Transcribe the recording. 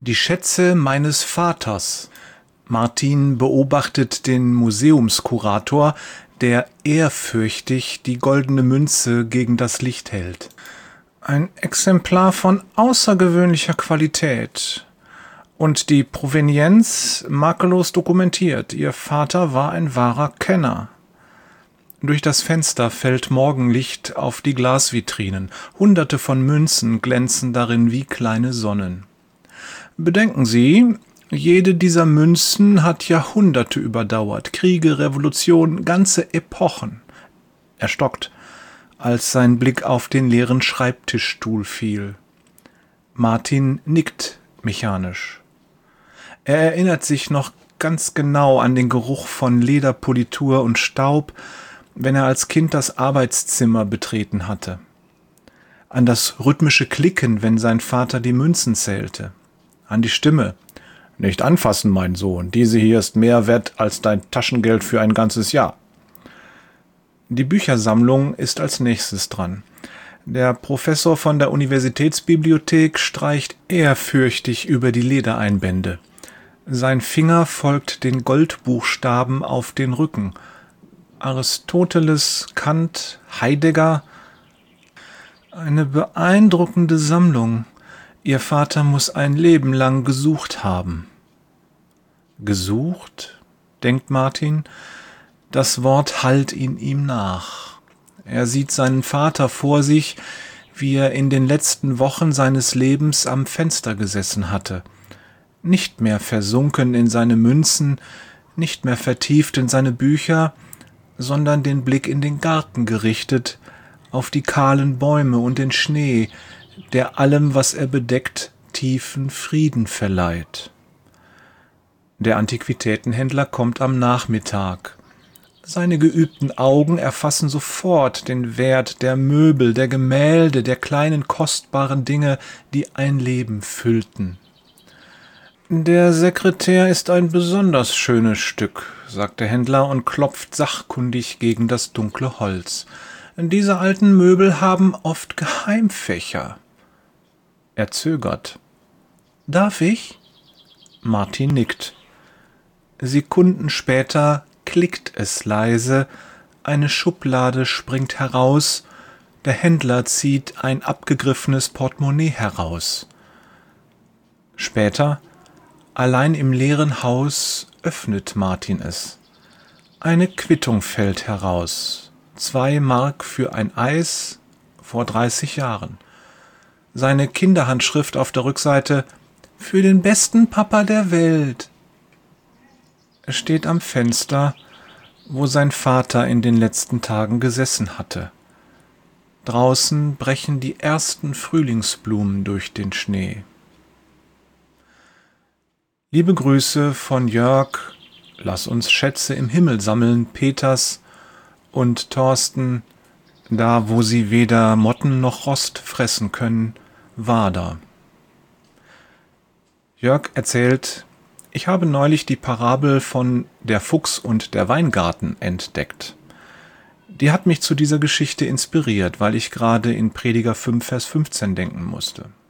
Die Schätze meines Vaters. Martin beobachtet den Museumskurator, der ehrfürchtig die goldene Münze gegen das Licht hält. Ein Exemplar von außergewöhnlicher Qualität. Und die Provenienz makellos dokumentiert. Ihr Vater war ein wahrer Kenner. Durch das Fenster fällt Morgenlicht auf die Glasvitrinen. Hunderte von Münzen glänzen darin wie kleine Sonnen. Bedenken Sie, jede dieser Münzen hat Jahrhunderte überdauert. Kriege, Revolutionen, ganze Epochen. Er stockt, als sein Blick auf den leeren Schreibtischstuhl fiel. Martin nickt mechanisch. Er erinnert sich noch ganz genau an den Geruch von Lederpolitur und Staub, wenn er als Kind das Arbeitszimmer betreten hatte. An das rhythmische Klicken, wenn sein Vater die Münzen zählte. An die Stimme. »Nicht anfassen, mein Sohn, diese hier ist mehr wert als dein Taschengeld für ein ganzes Jahr.« Die Büchersammlung ist als nächstes dran. Der Professor von der Universitätsbibliothek streicht ehrfürchtig über die Ledereinbände. Sein Finger folgt den Goldbuchstaben auf den Rücken. Aristoteles, Kant, Heidegger. Eine beeindruckende Sammlung. Ihr Vater muss ein Leben lang gesucht haben. Gesucht, denkt Martin. Das Wort hallt in ihm nach. Er sieht seinen Vater vor sich, wie er in den letzten Wochen seines Lebens am Fenster gesessen hatte. Nicht mehr versunken in seine Münzen, nicht mehr vertieft in seine Bücher, sondern den Blick in den Garten gerichtet, auf die kahlen Bäume und den Schnee, der allem, was er bedeckt, tiefen Frieden verleiht. Der Antiquitätenhändler kommt am Nachmittag. Seine geübten Augen erfassen sofort den Wert der Möbel, der Gemälde, der kleinen kostbaren Dinge, die ein Leben füllten. »Der Sekretär ist ein besonders schönes Stück«, sagt der Händler und klopft sachkundig gegen das dunkle Holz. »Diese alten Möbel haben oft Geheimfächer.« Er zögert. »Darf ich?« Martin nickt. Sekunden später klickt es leise, eine Schublade springt heraus, der Händler zieht ein abgegriffenes Portemonnaie heraus. Später, allein im leeren Haus, öffnet Martin es. Eine Quittung fällt heraus. 2 Mark für ein Eis vor 30 Jahren. Seine Kinderhandschrift auf der Rückseite: »Für den besten Papa der Welt.« Er steht am Fenster, wo sein Vater in den letzten Tagen gesessen hatte. Draußen brechen die ersten Frühlingsblumen durch den Schnee. Liebe Grüße von Jörg, lass uns Schätze im Himmel sammeln, Peters und Thorsten, da wo sie weder Motten noch Rost fressen können, Wader. Jörg erzählt: Ich habe neulich die Parabel von Der Fuchs und der Weingarten entdeckt. Die hat mich zu dieser Geschichte inspiriert, weil ich gerade in Prediger 5, Vers 15 denken musste.